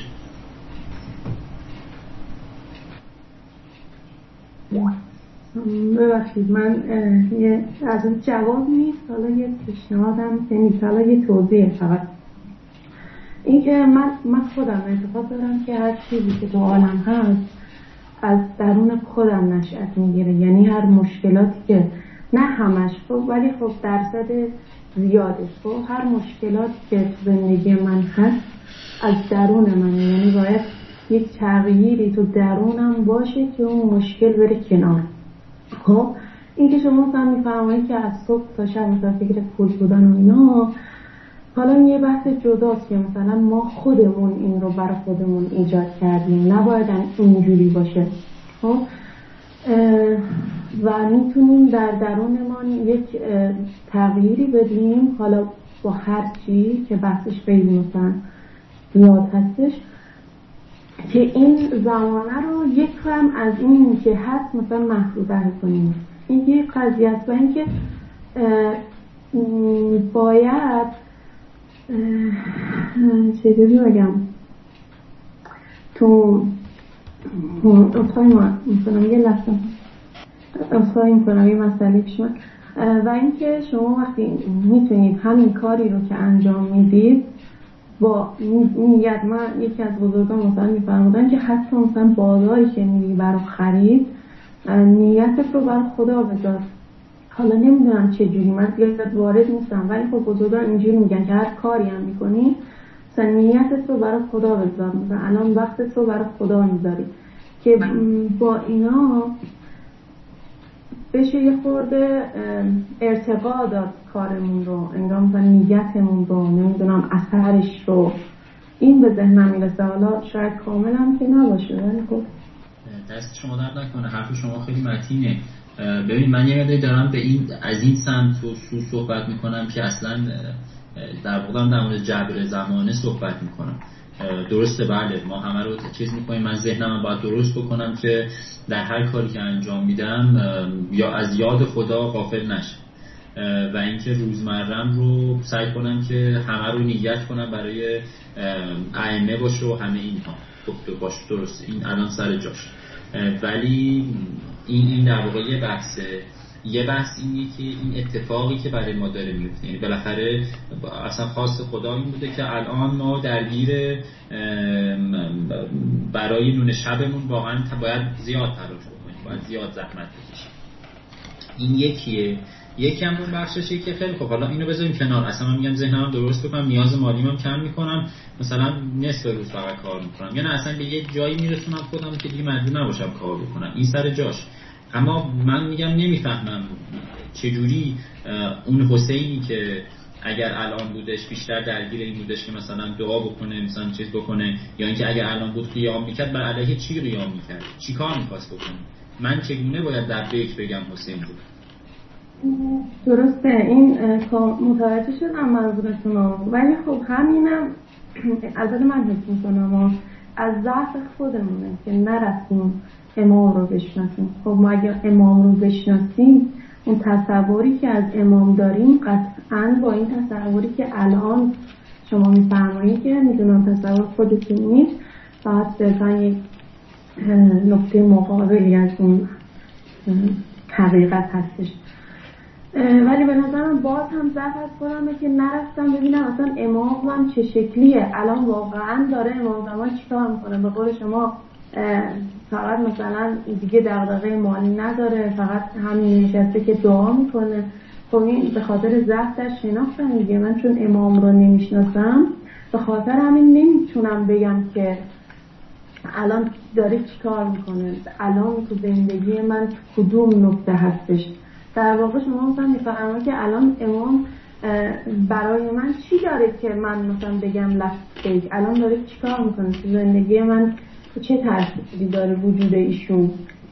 [SPEAKER 4] ببخشید من از این جواب نیست، حالا یه پیشنهادم نیست، حالا یه توضیح فقط.
[SPEAKER 8] این که من خودم اعتقاد دارم که هر چیزی که تو عالم هست از درون خودم نشأت میگیره. یعنی هر مشکلاتی که نه همش خب ولی خب درصد زیادش خب هر مشکلاتی که تو زندگی من هست از درون من، یعنی باید یک تغییری تو درونم باشه که اون مشکل بره کنار. خب این که شما مثلا میفرمایید که از صبح تا شب مثلا فکر پول بودن و اینا، حالا یه بحث جداست که مثلا ما خودمون این رو برای خودمون ایجاد کردیم، نباید اینجوری باشه. خب و میتونیم در درونمان یک تغییری بدیم، حالا با هر چی که بحثش خیلی مثلا زیاد هستش، که این زمانه رو یک کم از این که هست مثلا محدوده کنیم. این یک قضیه است. و اینکه باید چجوری بگم تو اصفایی مثلا یه لحظه اصفایی میکنم یه مسئله پیش من. و اینکه شما وقتی میتونید همین کاری رو که انجام میدید با نیت، من یکی از بزرگان مثلا میفرمودن که حتی مثلا بازاری که میری برای خرید نیتت رو برای خدا بذار. حالا نمیدونم چجوری، من زیاد وارد نیستم، ولی خب بزرگان اینجوری میگن که هر کاری هم میکنی مثلا نیتت رو برای خدا بذار. مثلا الان وقتت رو برای خدا میذاری که با اینا بشه یه خورده ارتقا داد کارمون رو، انگار مثلا نیتمون رو، نمیدونم اثرش رو. این به ذهنم میرسه. حالا شاید کامل هم که نباشه ولی خب
[SPEAKER 5] دست شما درد نکنه، حرف شما خیلی متینه. ببین من یه مقداری دارم به این از این سمت و سو صحبت میکنم که اصلا در واقع در مورد جبر زمانه صحبت میکنم. درسته بله، ما همه رو چیز میکنیم، من ذهنم باید درست بکنم که در هر کاری که انجام میدم یا از یاد خدا غافل نشم و اینکه روزمرم رو سعی کنم که همه رو نیت کنم برای ائمه باشه و همه اینها گفته باشه. درسته این الان سر جاش، ولی این در واقع یه بحث اینه که این اتفاقی که برای ما داره میفته، یعنی بالاخره اصلا خواست خدا این بوده که الان ما درگیر برای نون شبمون واقعا باید زیاد تلاش بکنیم، باید زیاد زحمت بکشیم. این یکی هم اون بخششه که خیلی خب حالا اینو بذاریم کنار، اصلا من میگم ذهنم درست بکنم، نیاز مالیمم کم میکنم، مثلا نصف روز فقط کار میکنم، یا نه اصلا به یه جایی میرسونم خودم که دیگه مجبور نباشم کار بکنم. این سر جاش. اما من میگم نمیفهمم چجوری اون حسینی که اگر الان بودش بیشتر درگیر این بودش که مثلا دعا بکنه، مثلا چیز بکنه، یا اینکه اگر الان بود قیام میکرد بر علیه چی قیام میکرد، چی کار میخواست بکنه. من چگونه باید در بیک بگم حسین بود؟
[SPEAKER 8] درسته، این متوجه شدم منظورتون رو، ولی خب همینم البته من حس میکنم از ضعف خودمونه که نرفتیم امام رو بشناسیم. خب ما اگر امام رو بشناسیم، اون تصوری که از امام داریم قطعاً با این تصوری که الان شما میفرمایید که میدونم تصور خودتون نیست، فقط صرفاً یک نقطه مقابلی از اون حقیقت هستش. ولی به نظرم باز هم ضعف از خودمه که نرفتم ببینم اصلا امام هم چه شکلیه، الان واقعاً داره امام زمان چیکار میکنه. به قول شما فقط مثلا دیگه دغدغه مالی نداره، فقط همین نشسته که دعا میکنه. خب این به خاطر ضعف در شناختم دیگه. من چون امام رو نمیشناسم به خاطر همین نمیتونم بگم که الان داره چیکار میکنه، الان تو زندگی من کدوم نقطه هستش. در واقع شما مثلا میفهمید که الان امام برای من چی داره که من مثلا بگم لفظ الان داره چیکار میکنه تو زندگی من، چه تأثیری داره وجود ایشون.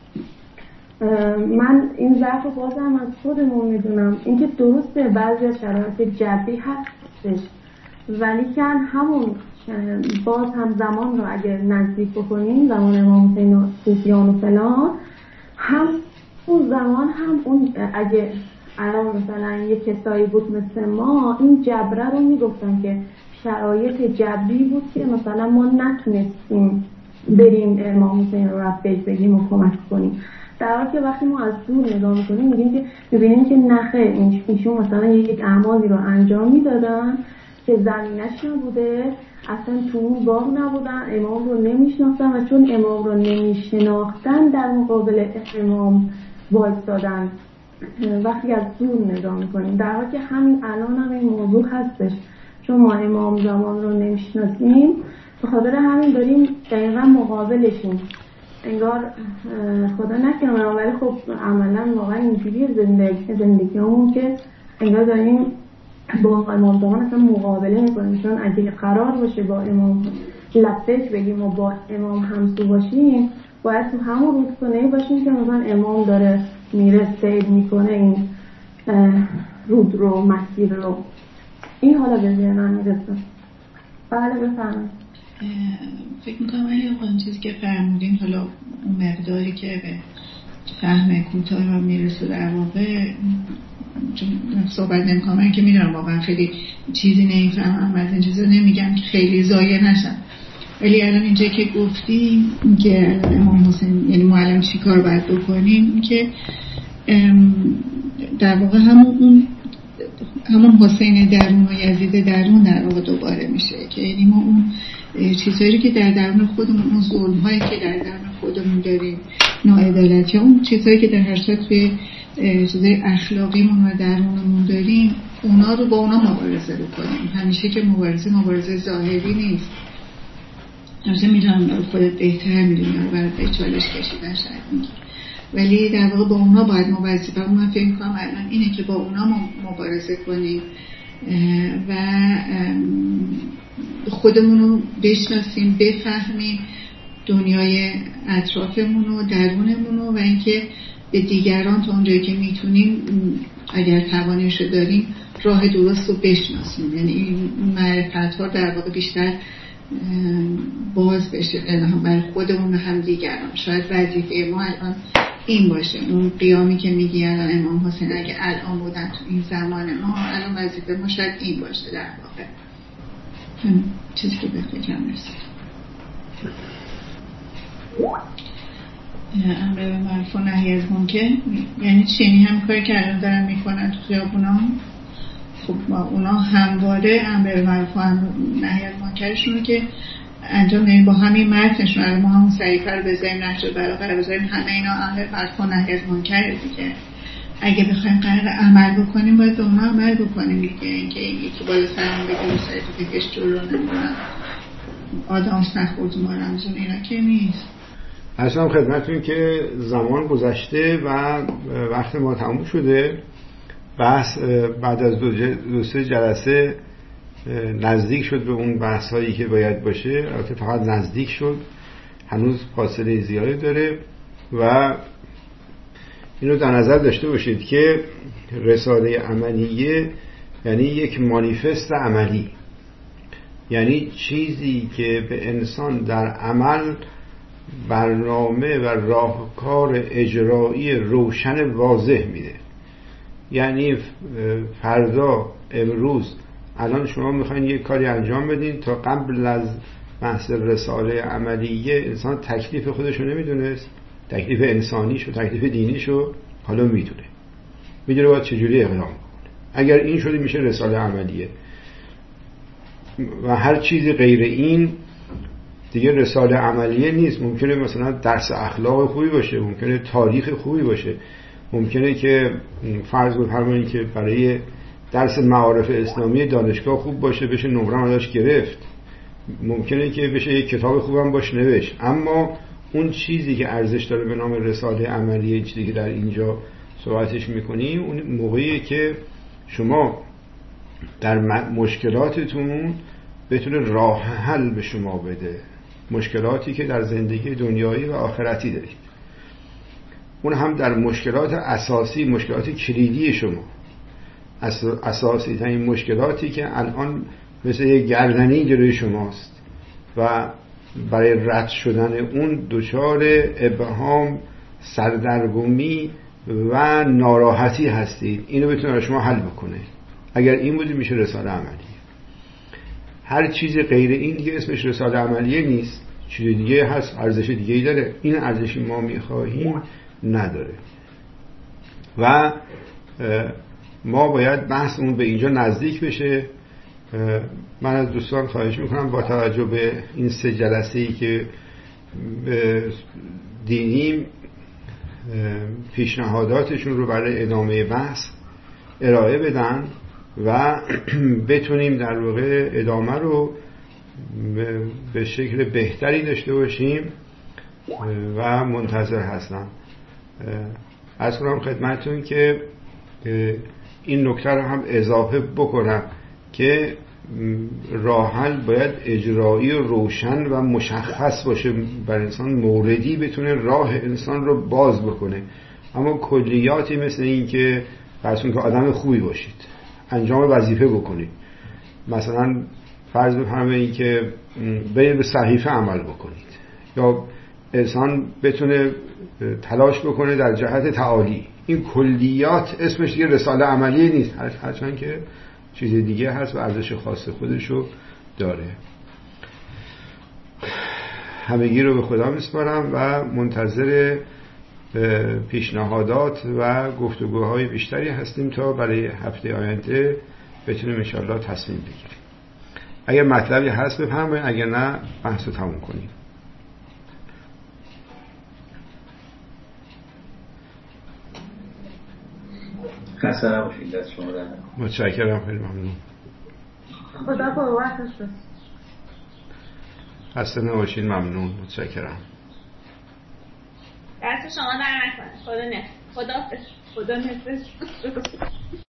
[SPEAKER 8] من این ضعف بازم از خودمون میدونم. اینکه درسته بعضی از شرایط جبری هستش، ولی که همون باز هم زمان رو اگر نزدیک بکنیم، زمان امام حسین و صوفیان و فلان، هم اون زمان هم اون اگه الان مثلا یه کسایی بود مثل ما، این جبره رو میگفتن که شرایط جبری بود که مثلا ما نتونستیم بریم امام حسین رو رفت بگیم و کمک کنیم. در حالی که وقتی ما از دور نگاه میکنیم میبینیم که نخیر، ایشون مثلا یک اعمالی رو انجام میدادن که زمینش نبوده، اصلا تو اون باب نبودن، امام رو نمیشناختن و چون امام رو نمیشناختن در مقابل امام وایسادن. وقتی از دور نگاه میکنیم، در حالی که همین الان هم این موضوع هستش، چون ما امام زمان رو نمیشناسیم به خاطر همین داریم دقیقا مقابلشیم. انگار خدا نکنه، ولی خب عملا واقعا اینجوریه زندگیمون که انگار داریم با امام زمان اصلا مقابله میکنیم. چون اگه قرار باشه با امام لبیک بگیم و با امام همسو باشیم، باید تو همون رودخونه باشیم که مثلا امام داره میره سید میکنه این رود رو، مسیر رو. این حالا به ذهنم میرسه. بله بفرمایید.
[SPEAKER 4] فکر میکنم اون چیزی که فرمودین، حالا اون مقداری که به فهم کوتاه ما میرسه در واقع، چون صحبت نمیکنم، من که میدونم واقعا خیلی چیزی نمیفهمم از این چیزا، نمیگم که خیلی ضایع نشم، ولی الان اینجا که گفتیم که امام حسین یعنی ما الان چی کار باید بکنیم، که در واقع همون حسین درون و یزید درون در واقع دوباره میشه، که یعنی ما اون چیزهایی که در درون خودمون، اون ظلم‌هایی که در درون خودمون داریم، ناعدالتی، اون چیزهایی که در هر صورت توی چیزای اخلاقیمون و درونمون داریم، اونا رو با اونا مبارزه بکنیم. همیشه که مبارزه ظاهری نیست. همیشه میدونم خودت بهتر میدونی رو برای به چالش کشیدن شاید میگی، ولی در واقع با اونا باید مبارزه. و من فکر می‌کنم الان اینه که با اونا مبارزه کنیم و خودمون رو بشناسیم، بفهمیم دنیای اطرافمون و درونمون و اینکه به دیگران تا اونجایی که میتونیم اگر توانش داریم راه درست رو بشناسیم. یعنی این معرفت‌ها در واقع بیشتر باز بشه برای خودمون و هم دیگران. شاید وظیفه ما الان این باشه، اون قیامی که میگی الان امام حسین اگه الان بودن تو این زمان ما، الان وظیفه ما شاید این باشه در واقع. چیزی که به فکرم رسید. امر به معروف و نهی از منکر یعنی چینی هم کاری که الان دارن میکنن تو خیابونا، خب اونا همواره امر به معروف و نهی از منکرشون که انجام ندیم با همین متنشون. ما همون صحیفه رو بذاریم، نهج البلاغه رو بذاریم، همه اینا امر به معروف و نهی از منکر دیگه. اگه بخوایم قرار عمل بکنیم باید به اونا عمل بکنیم دیگه. اینکه یکی بالا سرمون بگیم سریع تو بکش جلو نمیدونم آدامس نخورد ما رمزون، اینا که نیست.
[SPEAKER 3] اصلا خدمتون که زمان گذشته و وقت ما تموم شده. بحث بعد از دو سه جلسه نزدیک شد به اون بحث هایی که باید باشه. البته فقط نزدیک شد، هنوز فاصله زیادی داره و اینو در نظر داشته باشید که رساله عملیه یعنی یک مانیفست عملی، یعنی چیزی که به انسان در عمل برنامه و راهکار اجرایی روشن واضح میده. یعنی فردا، امروز، الان شما میخواین یک کاری انجام بدین، تا قبل از بحث رساله عملیه انسان تکلیف خودشو نمیدونست، تکلیف انسانیشو، تکلیف دینیشو حالا میدونه باید چجوری اقدام کنه. اگر این شده میشه رساله عملیه و هر چیزی غیر این دیگه رساله عملیه نیست. ممکنه مثلا درس اخلاق خوبی باشه، ممکنه تاریخ خوبی باشه، ممکنه که فرض بفرمایید که برای درس معارف اسلامی دانشگاه خوب باشه، بشه نمره ازش گرفت، ممکنه که بشه یک کتاب خوبم باش نوشت، اما اون چیزی که ارزش داره به نام رساله عملیه، چیزی که در اینجا صحبتش میکنیم، اون موقعیه که شما در مشکلاتتون بتونه راه حل به شما بده، مشکلاتی که در زندگی دنیایی و آخرتی دارید، اون هم در مشکلات اساسی، مشکلات کلیدی شما، اساسی ترین مشکلاتی که الان مثل یک گردنی جلوی شماست و برای رد شدن اون دچار ابهام، سردرگمی و ناراحتی هستید. اینو بتونه شما حل بکنه. اگر این بودی میشه رساله عملیه. هر چیز غیر این دیگه اسمش رساله عملیه نیست، چیز دیگه هست، ارزش دیگه‌ای داره. این ارزشی ما میخواهیم نداره و ما باید بحثمون به اینجا نزدیک بشه من از دوستان خواهش میکنم با توجه به این 3 جلسه‌ای که دیدیم پیشنهاداتشون رو برای ادامه بحث ارائه بدن و بتونیم در واقع ادامه رو به شکل بهتری داشته باشیم و منتظر هستم. عرض کنم خدمتتون که این نکته رو هم اضافه بکنم که راه حل باید اجرایی و روشن و مشخص باشه، بر انسان موردی بتونه راه انسان رو باز بکنه. اما کلیاتی مثل این که فرض که آدم خوبی باشید، انجام وظیفه بکنید، مثلا فرض بفرمایید که برید به صحیفه عمل بکنید، یا انسان بتونه تلاش بکنه در جهت تعالی، این کلیات اسمش دیگه رساله عملی نیست، هرچند که چیز دیگه هست و ارزش خاص خودشو داره. همگی رو به خدا میسپارم و منتظر پیشنهادات و گفتگوهای بیشتری هستیم تا برای هفته آینده بتونیم انشاءالله تصمیم بگیریم. اگر مطلبی هست بفرمایید، اگر نه بحث رو تموم کنیم.
[SPEAKER 5] خسته نباشید، دست شما در نکنه.
[SPEAKER 3] متشکرم، خیلی ممنون.
[SPEAKER 8] خدا قوتش بده.
[SPEAKER 3] خسته نباشید، ممنون، متشکرم.
[SPEAKER 6] دست شما در نکنه. خدا نفس. خدا نفس.